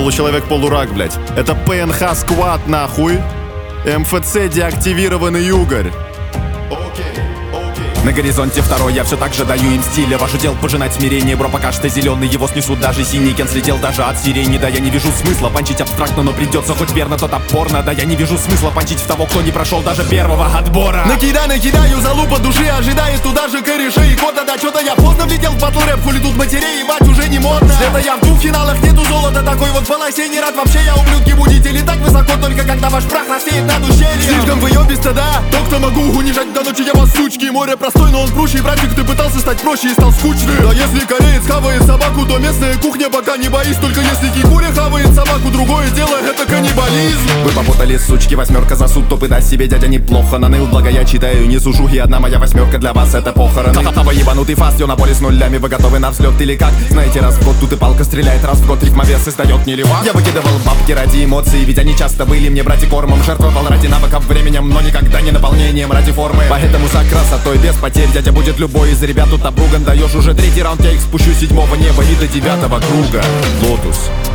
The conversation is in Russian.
Получеловек-полурак, блять. Это ПНХ сквад, нахуй. МФЦ деактивированный угорь. На горизонте второй, я все так же даю им стиля. Ваше дело пожинать смирение, бро, пока что зеленый. Его снесут даже синий, Кен слетел даже от сирени. Да, я не вижу смысла панчить абстрактно, но придется хоть верно, то топорно. Да, я не вижу смысла панчить в того, кто не прошел даже первого отбора. Накидаю залупа души, ожидает туда же корешей и кода. Да, что-то я поздно влетел в батл рэп, хули тут матерей, ебать, уже не модно. Это я в двух финалах, нету золота, такой вот в полосе не рад вообще. Я, ублюдки, будете летать высоко, только когда ваш прах рассеет над ущельем. Слишком выебисто, да, то, кто могу унижать до ночи, я вас, сучки. Море простой, но он круче, братик, ты пытался стать проще и стал скучным. Да если кореец хавает собаку, то местная кухня пока не боись. Только если кикуря хавает собаку, другое дело, это каннибализм. Вы попутали, сучки, восьмерка за суд, топы даст себе дядя неплохо. Наныл, благо я читаю, не сужу, и одна моя восьмерка для вас это похороны. Ха-ха-ха, ебанутый фаст, на поле с нулями, вы готовы на взлет или как? Знаете, раз в год тут и палка стреляет, раз в год рифмовес издает не левак. Я выкидывал бабки ради эмоций, ведь они часто были мне, братья, кормом. Жертвовал ради навыков временем, но никогда не наполнением, ради формы. Поэтому за красотой без потерь дядя будет любой из ребят тут обруган. Даешь уже третий раунд, я их спущу с 7-го неба и до 9-го круга. Лотус.